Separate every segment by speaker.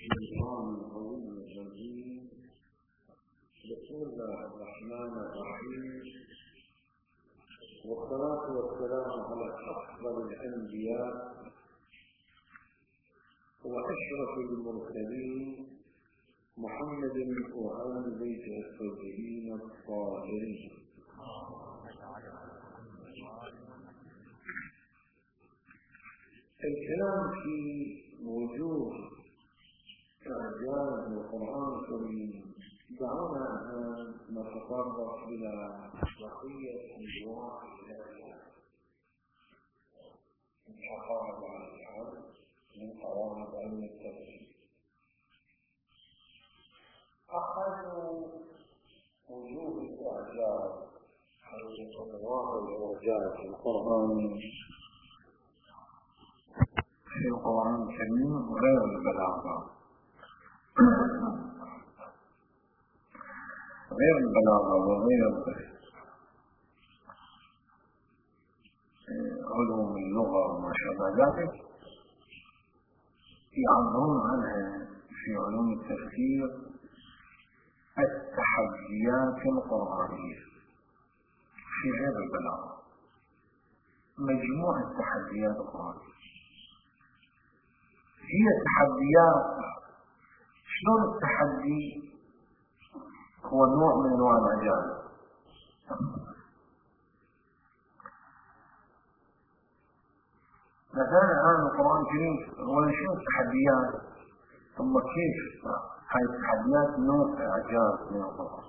Speaker 1: الشيطان الرجيم. بسم الله الرحمن الرحيم، والصلاة والسلام على أفضل الأنبياء وأشرف المرسلين محمد وآل بيته الطيبين الطاهرين. الكلام في وجوه إعجاز القرآن الكريم دعونا أن نتطرق إلى بقية أنواع الآيات من حقائق العلم من قواعد علم التفسير. أحد وجوه الإعجاز أو أنواع الإعجاز القرآني في القرآن الكريم غير البلاغة. غير البلاغة وغير علوم اللغة وما شابه ذلك يعبرون عنها في علوم التفسير التحديات القرآنية في غير البلاغة، مجموعة تحديات القرآنية. هي تحديات، شلون التحدي هو نوع من انواع الإعجاز. مثلا الآن القرآن الكريم هو شنو التحديات؟ ثم كيف هاي التحديات نوع إعجاز من القرآن.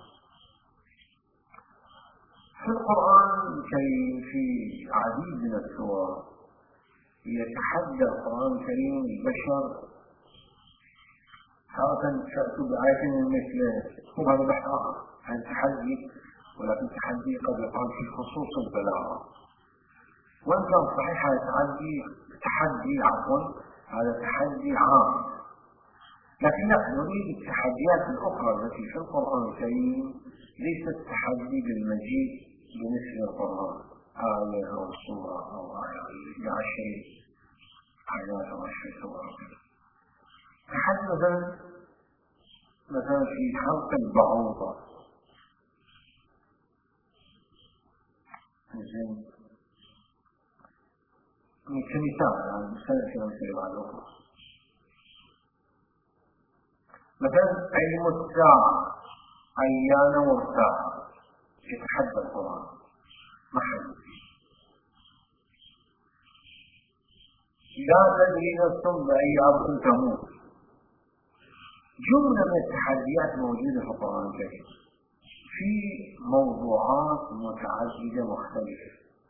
Speaker 1: في القرآن في عديد من السور يتحدى القرآن الكريم البشر، خاصة تأتوا بآية من مثله. هو هذا بحث آخر عن تحدي، ولكن تحدي قد يقال في خصوص البلاغة، وإن كان صحيح هذا هذا تحدي عام، لكن نحن نريد التحديات الأخرى التي في القرآن الكريم ليست تحدي بالمجيء بمثل القرآن آية أو سورة أو آية ب10 آيات أو 10 سور. تحدي مثلا في خلق البعوضة، كمثال يعني سنة بعد أخرى. مثلا علم الساعة أيان والساعة يتحدى القرآن محل. لا تدري نفس بأي أرض تموت. جملة من التحديات موجودة في القرآن الكريم في موضوعات متعددة مختلفة.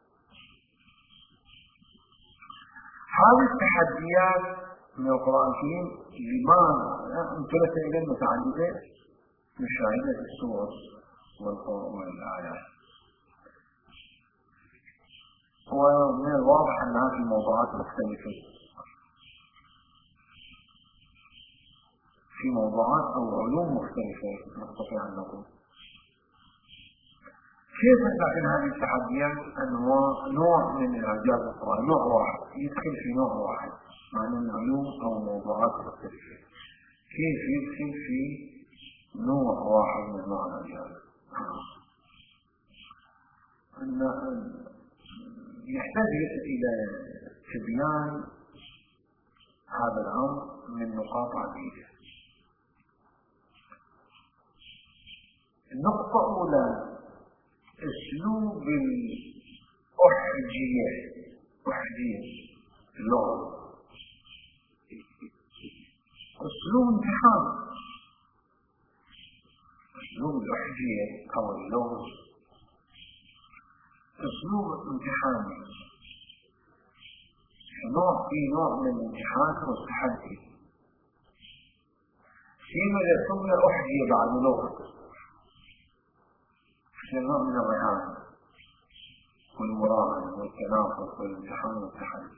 Speaker 1: هذه التحديات من القرآن الكريم لماذا امتلت إلى المتعددة مشاهدة السور والآيات؟ ومن الواضح أنها في موضوعات مختلفة، في موضوعات أو علوم مختلفة نستطيع أن نقول. كيف لكن هذه التحديات أنواع نوع من الإعجاز القرآني، نوع واحد يدخل في نوع واحد مع أن العلوم أو موضوعات مختلفة، كيف يدخل في نوع واحد من نوع الإعجاز؟ يحتاج إلى تبيان هذا الأمر من نقاط عديدة. النقطة الأولى أسلوب أحجية اللغة، أسلوب امتحان. أسلوب الأحجية أو اللغة أسلوب امتحاني، في نوع من الامتحان والتحدي. فيما يسمى أحجية بعد لغة في نوع من الرهان والمراهنة والتنافس والامتحان والتحدي.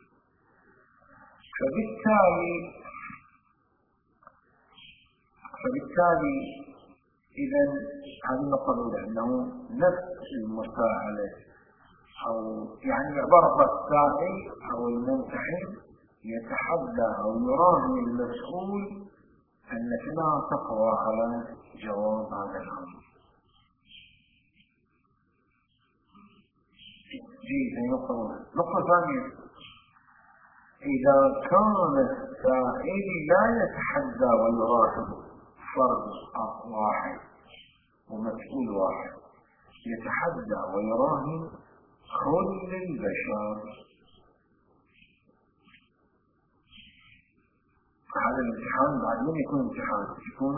Speaker 1: فبالتالي إذا هذه النقطة الأولى أنه نفس المساءلة أو يعني عبارة السائل أو الممتحن يتحدى أو يراهن المسؤول أنك لا تقوى على جواب هذا الأمر. جيد نقطة ثانية، إذا كان السائل لا يتحدى ويراقب فرد واحد ومسؤول واحد، يتحدى ويراهن كل البشر، هذا الامتحان بعد من يكون امتحان،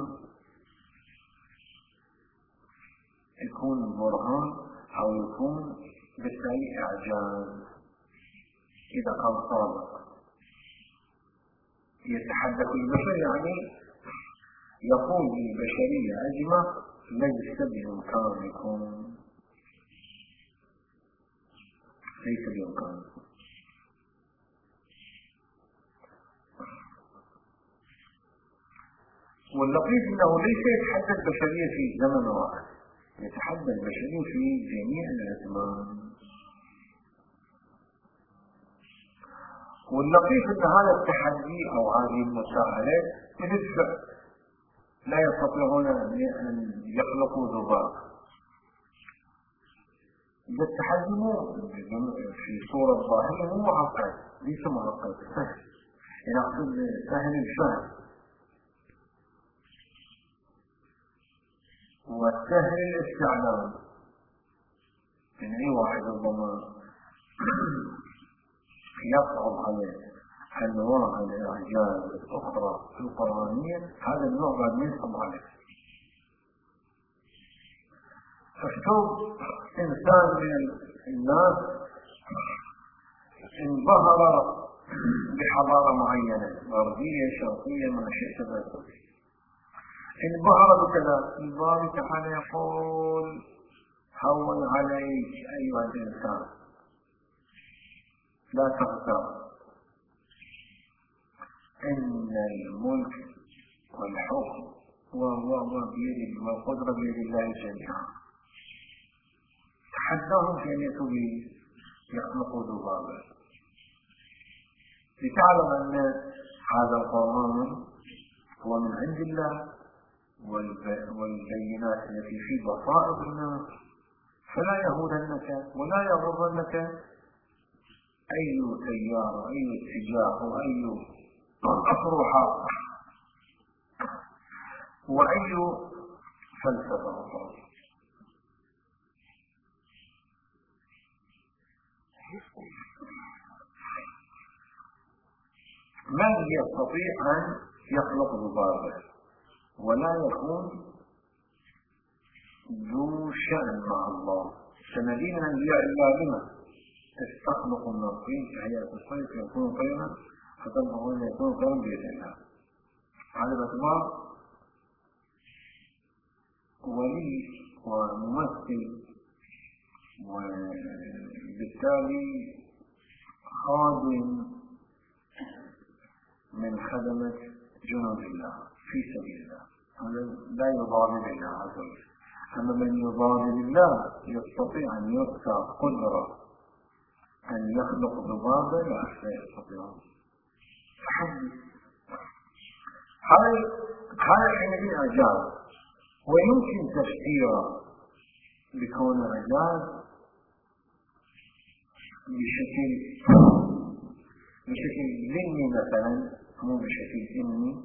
Speaker 1: يكون برهان أو يكون بالتالي إعجاز. إذا كان صادق يتحدى كل البشر، يعني يقول للبشرية أجمع ليس بإمكانكم، ليس بإمكانكم. واللطيف أنه ليس يتحدى البشرية في زمن واحد، يتحدى البشرية في جميع الأزمان. واللطيف أن هذا التحدي أو هذه المساءلة بالفعل لا يستطيعون أن يخلقوا ذباب. إذا التحدي في صورة ظاهرة مو معقد، ليس معقد، سهل، يعني أقصد سهل الفهم وسهل الاستعلام. من أي واحد ربما يصعب عليه أنواع الإعجاز الأخرى القرآنية، هذا النوع بعد يصعب عليه. فشوف إنسان من الناس انبهر بحضارة معينة غربية شرقية ما شئت ذلك، انبهر بكذا، الباري تعالى يقول هون عليك أيها الإنسان، لا تغتر، إن الملك والحكم بيد والقدرة بيد الله جميعا. تحداهم في أن يخلقوا ذبابا، لتعلم أن هذا القرآن هو من عند الله، والبينات التي في بصائر الناس، فلا يهودنك ولا يغرنك أي تيار أي اتجاه وأي أطروحة وأي فلسفة أخرى. من يستطيع أن يخلق ذبابا ولا يكون ذو شأن مع الله؟ سندين الأنبياء إلا بما تستخلق من الطين كهيئة الصيف يكون طيرا فتنبغون يكون طيرا بإذن الله. على باعتبار ولي وممثل وبالتالي خادم من خدمة جنود الله في سبيل الله، هذا لا يضاد بالله عز وجل. أما من يضاد بالله يستطيع أن يؤتى قدرة أن يخلق ذبابا لا يستطيع. هذا الحين إعجاز، ويمكن تفسيره بكون إعجاز بشكل ذهني مثلا، مو بشكل علمي،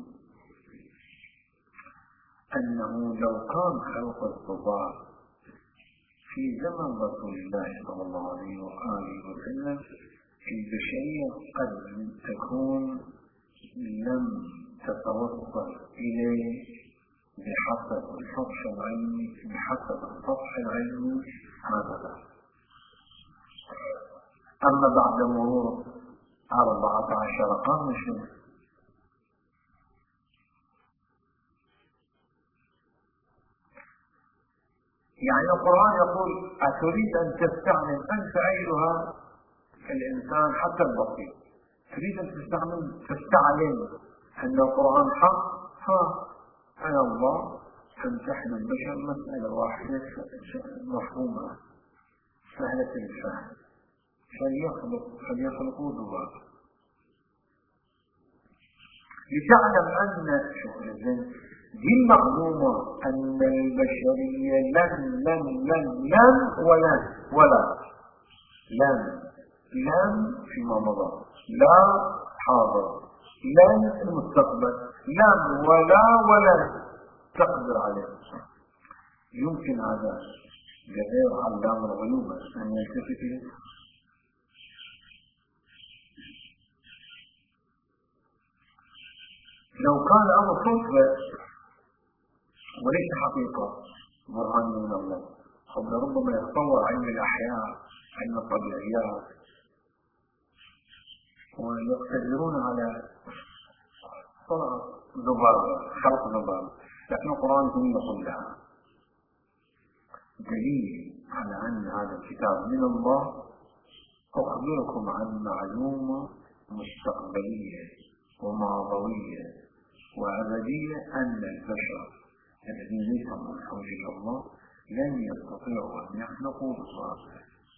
Speaker 1: أنه لو كان خلق الذباب في زمن رسول الله صلى الله عليه وآله وسلم البشرية قد تكون لم تتوصل إليه بحسب السطح العلمي هذا. أما بعد مرور 14 قرن يعني القرآن يقول أتريد أن تستعمل أنت أيها الإنسان حتى البسيط، تريد أن تستعلم أن القرآن حق؟ أنا الله تمتحن البشر مسألة واحدة مفهومة سهلة الفهم، فليخلقوا ذبابا. لتعلم أن دي المعلومة أن البشرية لن فيما مضى، لا حاضر، لن المستقبل، لن ولا تقدر عليه. يمكن هذا لغير علام الغيوب أن يلتفت إليه. لو كان أمر صدفة وليس حقيقة برهان من الله، قبل ربما يتطور علم الأحياء، علم الطبيعيات، ويقتدرون على صنع ذبابة، خلق ذبابة، لكن القرآن يقول لها دليل على أن هذا الكتاب من الله. أخبركم عن معلومة مستقبلية وماضوية وأبدية أن البشر الذين ليس مرحوم إلى الله لن يستطيعوا أن يخلقوا بصورة.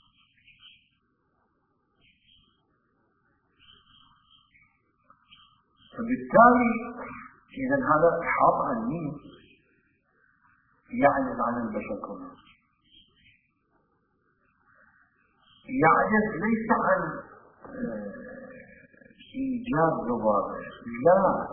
Speaker 1: فبالتالي إذا هذا إحاطة عن مين؟ يعجز عن البشر كله. يعجز ليس عن إيجاد ذبابة، لا،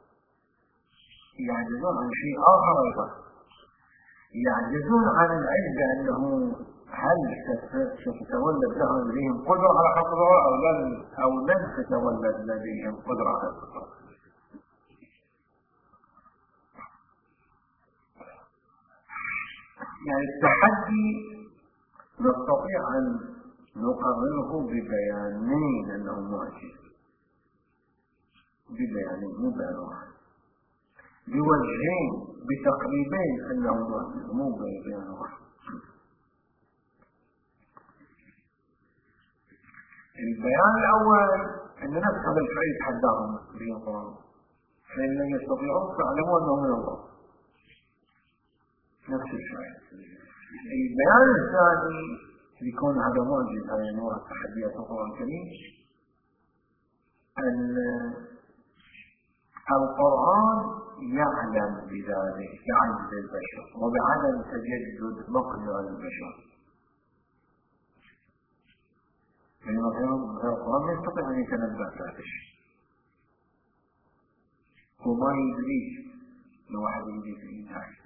Speaker 1: يعجزون عن شيء آخر أيضا. يعجزون عن العلم بأنه هل ستتولد لديهم قدرة على خلق ذبابة أو لن تتولد لديهم قدرة على خلق. يعني التحدي نستطيع أن نقرره ببيانين أنه معجز، ببيانين مو بيان واحد، بوجهين بتقريبين أنه معجز مو بيان واحد. البيان الأول أن نفس هذا الفعل يتحداهم به القرآن، فإن لم يستطيعوا فاعلموا أنه من الله، نفس الفعل. البيان الثاني يكون هذا معجز، هذا نوع تحديات القرآن الكريم، أن القرآن يعلم بذلك كعجز البشر وبعدم تجدد مقدرة البشر. يعني مثلا القرآن لا يستطيع أن يتنبأ ذات الشيء، وما يدريش لو واحد يدري في الإنتاج.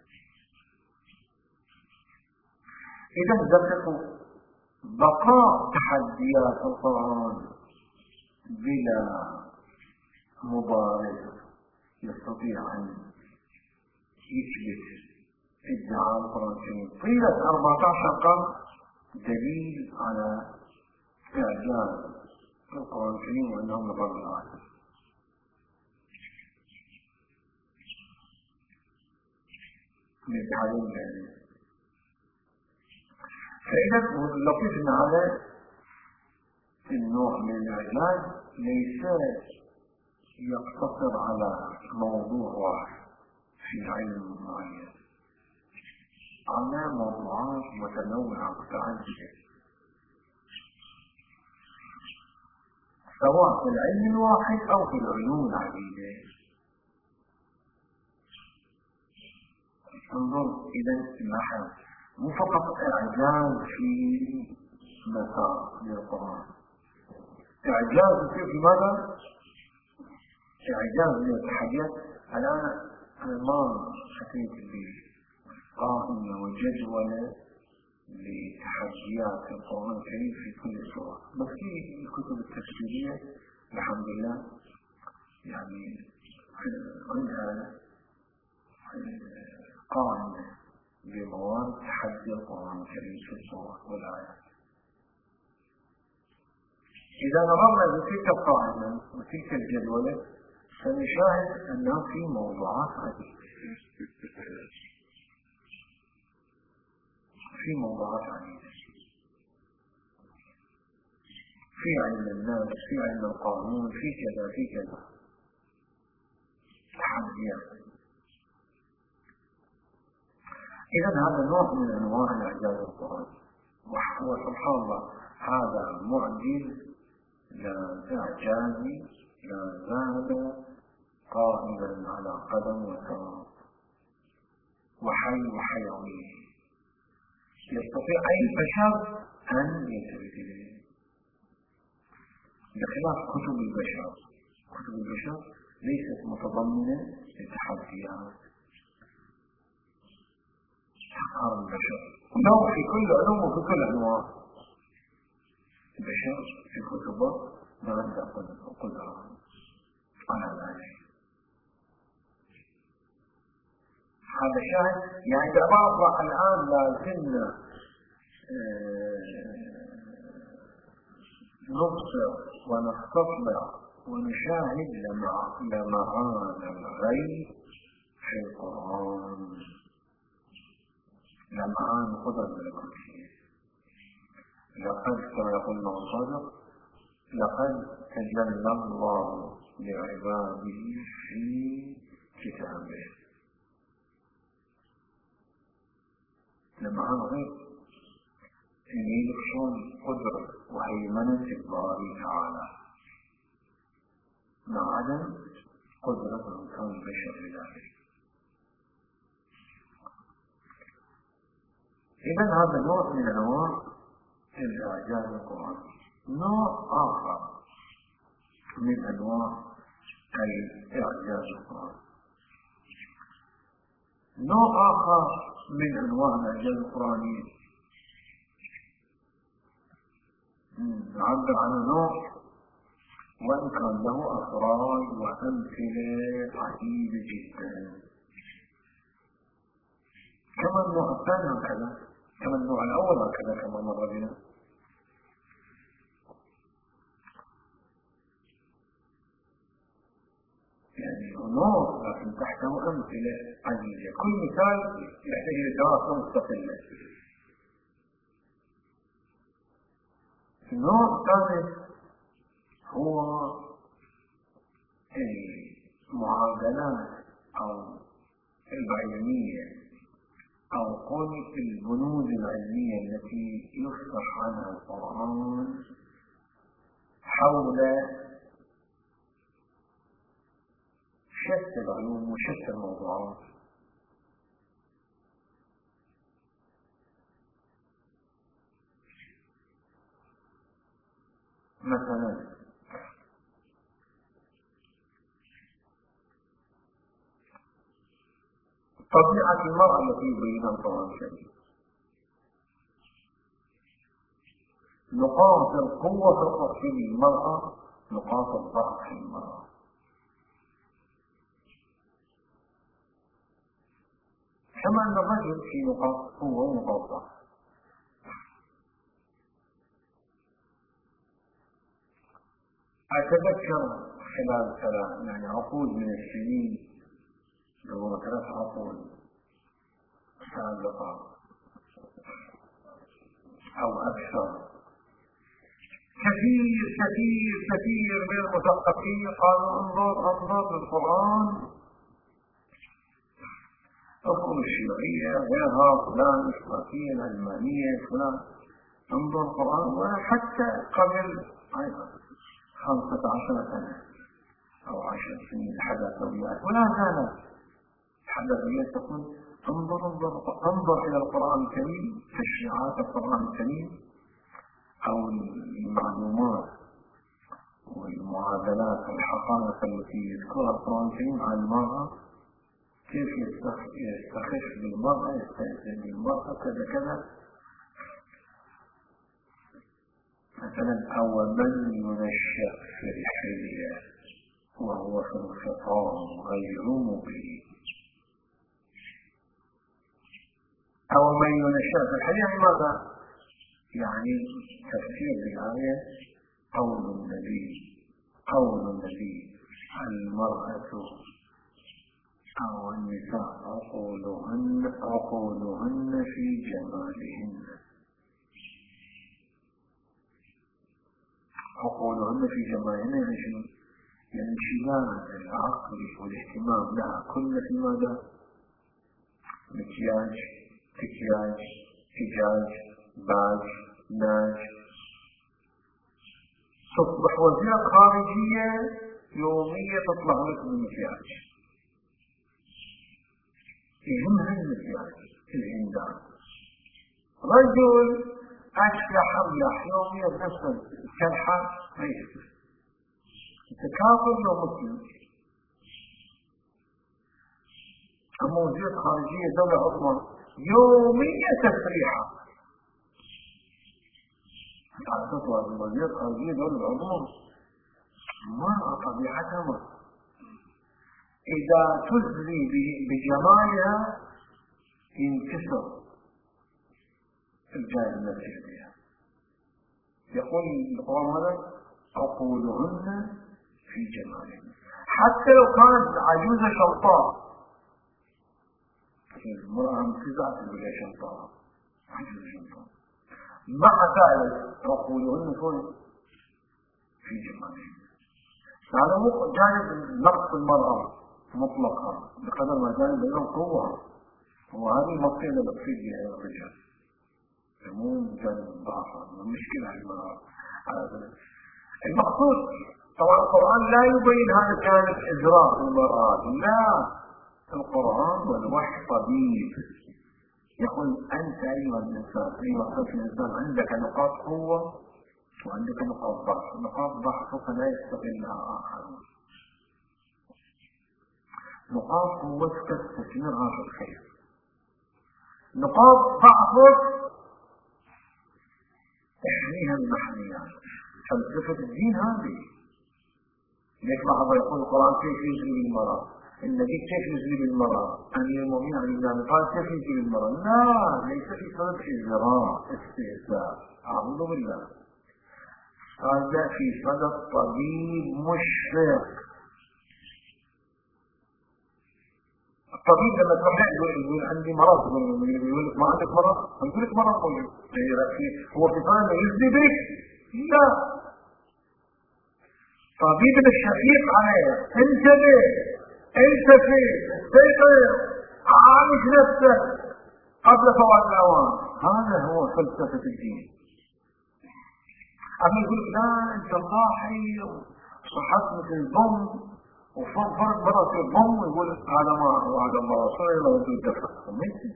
Speaker 1: إذا دققوا، بقاء تحديات القرآن بلا مبارز يستطيع أن يثبت ادعاء القرآن الكريم طيلة 14 قرن دليل على إعجاز القرآن الكريم وأنه من رب العالمين. نتعلم ذلك. فإذا اللطيف أن هذا النوع من الإعجاز ليس يقتصر على موضوع واحد في علم معين، على موضوعات متنوعة متعددة، سواء في العلم الواحد أو في العلوم العديدة. انظر إذا لاحظ، مو فقط إعجاز في مسار للقرآن، إعجاز في ماذا؟ إعجاز من التحديات. الآن أنا ما أتيت بقائمة وجدولة لتحديات القرآن الكريم في كل سورة، بس في الكتب التفسيرية الحمد لله يعني عندها قائمة بمواد تحدي القرآن الكريم في السورة والآيات. إذا نظرنا بتلك القائمة وتلك الجدولة سنشاهد أنه في موضوعات عديدة، في علم الناس، في علم القانون، في كذا تحديات. إذا هذا نوع من أنواع الإعجاز القرآن، وسبحان الله هذا معجز لا إعجازي لا زال قائما على قدم وساق وحي وحيوي يستطيع أي بشر أن يلتفت إليه، بخلاف كتب البشر. كتب البشر ليست متضمنة للتحديات أفكار البشر، ولو في كل علوم وفي كل أنواع البشر في كتبه ما عنده قدرة على ذلك. هذا شاهد يعني بعض الآن لازلنا نبصر ونستطلع ونشاهد لمعان الغيب في القرآن، لمعان قدر الملكوتية. لقد كما يقول الله صادق لقد تجلى الله لعباده في كتابه. لمعان غيب يلبسون قدرة وهيمنة الباري تعالى مع عدم قدرة الإنسان البشر لذلك. إذن هذا نوع من أنواع الإعجاز القرآني. نوع آخر من أنواع الإعجاز القرآني، نوع آخر من أنواع الإعجاز القرآني نعبر عنه نوع وإن كان له أفراد وأمثلة عديدة جدا، كما النوع الثاني هكذا، كما النوع الأول هكذا كما مر بنا. يعني نوع لكن تحته أمثلة عديدة، كل مثال يحتاج إلى دراسة مستقلة. النوع الثالث هو المعادلات أو العلمية أو قل البنود العلمية التي يفتح عنها القرآن حول شتى العلوم وشتى الموضوعات. مثلا طبيعة المرأة التي يبينها القرآن الكريم، نقاط القوة في المرأة، نقاط الضعف في المرأة، كما أن الرجل في نقاط قوة ونقاط ضعف. أتذكر خلال يعني عقود من السنين، لو 3 عقود سابقة أو أكثر، كثير من المثقفين قالوا انظر للقرآن، أصول الشيوعية غيرها فلان إسرائيلية العلمانية فلان، انظر القرآن. وحتى قبل 15 سنة أو 10 سنين حدثويات ولا زالت حدثويات تقول انظر إلى القرآن الكريم، تشريعات القرآن الكريم أو المعلومات والمعادلات والحقائق التي يذكرها القرآن الكريم عن المرأة، كيف يستخف بالمرأة، يستهزئ بالمرأة كذا. مثلا أو من ينشأ في الحلية وهو في الخطام غير مبين، أو من ينشأ في الحلية ماذا؟ يعني تفسير الآية قول النبي المرأة أو النساء عقولهن في جمالهن، عقولهن في جمالهن يعني انشغال العقل والاهتمام لها كل في ماذا؟ مكياج، تكياج، حجاج، باج، ناج، تصبح وزيرة خارجية يومية تطلع لك بالمكياج، يهمها المكياج الهندان. رجل أشلح أملح يومية بنفس الشلحة ما يشوف. أنت كافر لو مسلم. أما وزير خارجية دولة عظمى يومية تسريحة. على تطلع وزير خارجية دولة عظمى مرأة طبيعتها إذا تزري بجمالها ينكسر الجانب الذي بها. يقول القرآن هذا عقولهن في جمالهن، حتى لو كانت عجوزة شلطاء. المرأة متزعة بلا شلطاء، عجوزة شلطاء، مع ذلك عقولهن في جمالهن. هذا مو جانب نقص المرأة مطلقا بقدر ما جانب بينهم قوة، وهذه مصيدة بتصير بها الرجال، مو جانب الضعف. المشكلة المرأة المقصود. طبعا القرآن لا يبين هذا الجانب إجراء المرأة، لا، القرآن والوحي طبيب يقول أنت أيها الإنسان، أيها الإنسان عندك نقاط قوة وعندك نقاط ضعف. نقاط ضعفك لا يستغلها آخرون، نقاط قوتك تستثمرها في الخير، نقاط ضعفك تحميها المحميات. فلسفة الدين هذه. ليش بعض يقول القرآن كيف يجري بالمرأة؟ النبي كيف يجري بالمرأة؟ أمير المؤمنين علي بن أبي طالب كيف يجري بالمرأة؟ لا، ليس في سبب إجراء استهزاء، أعوذ بالله. هذا في صدد طبيب مشفق. الطبيب لما تروح يقول عندي مرض، يقول لك ما عندك مرض، يقول لك مرض موجود، هو في صدد يجري بك؟ لا، طبيب الشفيق عليه، انتبه، التفت، استيقظ، عالج نفسك قبل فوات الأوان. هذا هو فلسفة الدين. أما يقول لا أنت صاحي وصحت مثل البوم وفرق برا في البوم، ويقول هذا ما وعد الله رسوله لو أنتم تفقوا منه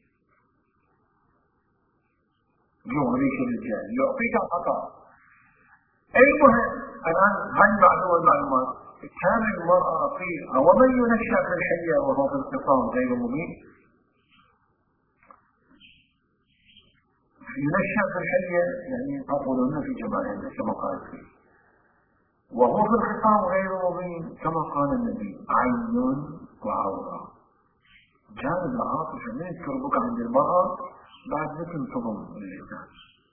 Speaker 1: يغريك الرجال يعطيك العطاء. المهم الآن هاي المعلومات. كان المرأة رقيقة. ومن ينشأ في الحية وهو في الخصام غير مبين؟ ينشأ في الحية يعني أقولون في جمالهن كما قال فيه، وهو في الخصام غير مبين كما قال النبي عين وعورة. جانب العاطفة من يذكر عند المرأة بعد ذلك تضم اللسان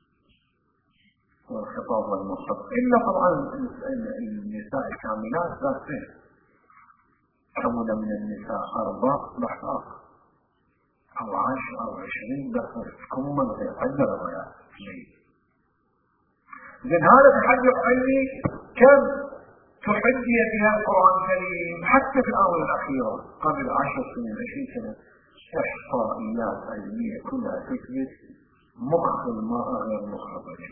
Speaker 1: والخطاب والمصطلح، إلا طبعا النساء الكاملات ذات فهم. كمل من النساء 4 بحث آخر أو 10 أو 20 بحث كم غير قدر ولا شيء. إذن هذا تحدث عني كم تحدي فيها القرآن الكريم حتى في الآونة الأخيرة قبل 10 سنين 20 سنة إحصائيات علمية كلها تثبت مخ المرأة غير مخ الرجل،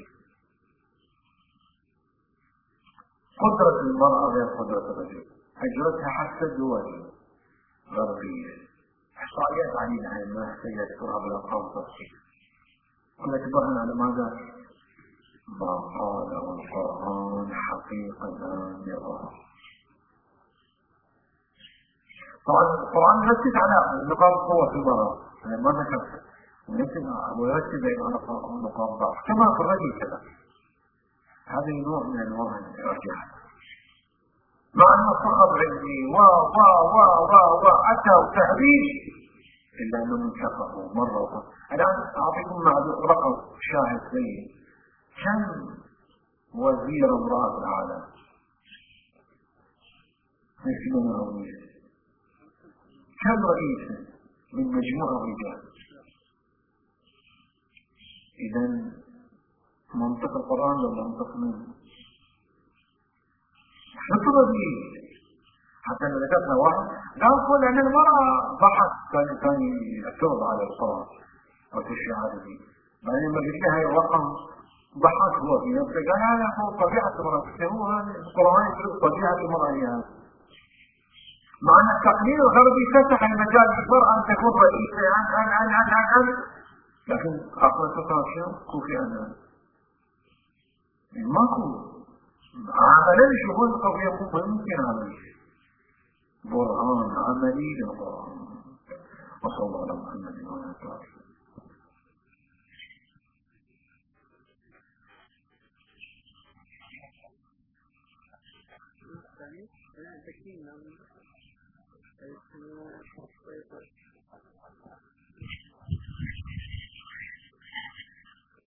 Speaker 1: قدرة المرأة غير قدرة الرجل، أجرتها حتى الدول غربية. إحصائيات علينا هاي ما سيذكرها بالأرقام تفصيل. كلها تبرهن على ماذا؟ ما قاله القرآن حقيقة نظام. طبعا القرآن يركز على نقاط قوة في المرأة، يعني ما ذكرت، ويركز على نقاط ضعف كما في الرجل كذا. هذا نوع من انواع الرجعة، مع انه صعب علمي اتى تهديد الا انهم انتقصوا مره. الان اعطيكم رقم شاهد سيء. كم وزير امرأة في العالم؟ كم رئيس من مجموعة رجال؟ اذا منطق القرآن ولا منطق منه؟ شكرا لي حتى لو ذكرنا واحد لا نقول أن المرأة بحث كان يعترض على القرآن أو تشريع عددي، بعدين ما قلت لها الرقم ضحك هو في نفسه قال هذا هو طبيعة المرأة، هو القرآن يقول طبيعة المرأة هي هذا. مع أن التقليد الغربي فتح المجال للمرأة أن تكون رئيسة عن لكن أقل فترة شيء كوفي أنا ماكو عملا شغل القضية ممكن عمل برهان عملي للقرآن. وصلى الله على محمد وعلى آله وصحبه.